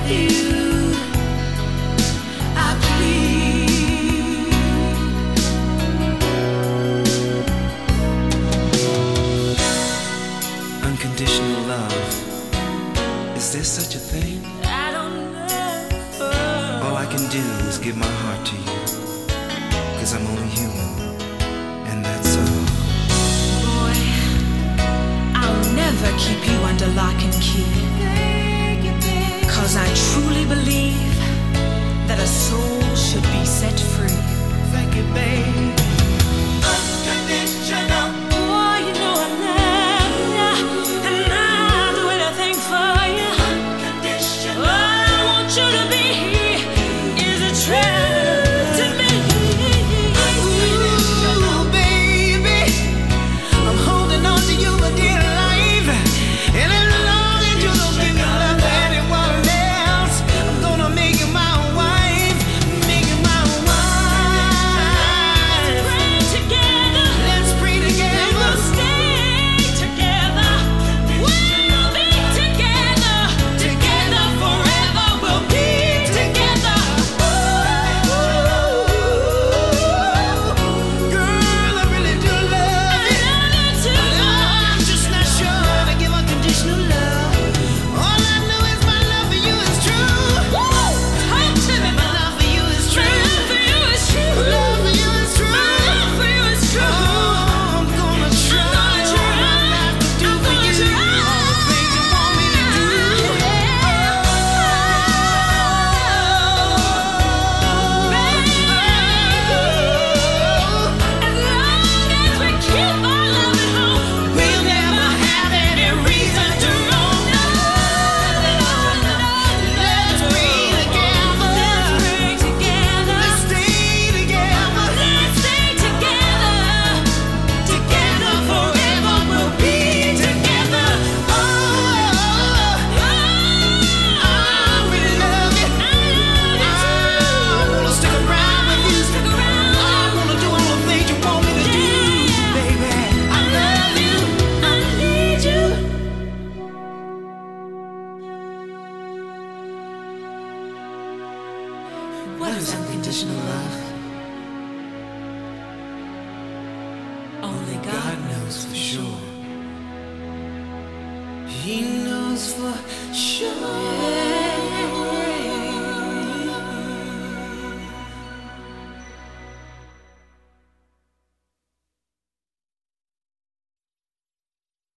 you, I plead. Unconditional love. Is there such a thing? I don't know. All I can do is give my heart to you, 'cause I'm only human, and that's all. Boy, I'll never keep you under lock and key, 'cause I truly believe that a soul should be set free. Thank you, babe. Unconditional. Boy, you know I love you, and I'll do anything for you. Unconditional. All I want you to be is a treasure to me. Ooh, baby, I'm holding on to you for dear life, and as long as you don't give me love to anyone else, I'm gonna make you my wife, make you my wife. Pray together. Let's pray together. We'll stay together. We'll be together. Together forever. We'll be together. Girl, I really do love you. I'm just not sure how to give unconditional love. All I know is my love for you is true. Talk to me. My love for you is true. Love for you is true. Love for you is true. My love for you is true. Oh, I'm gonna try all my life to do for you all the things you want me to do. As long as we keep our love at home, we'll never have any reason to roam. Let's pray together. Let's stay together. Let's stay together. Together forever. We'll be together. Oh, I really love you. I wanna stick around with you. I wanna do all the things you want me to do, baby. I love you. I need you. What is unconditional love? Only God God knows for sure. He knows for sure.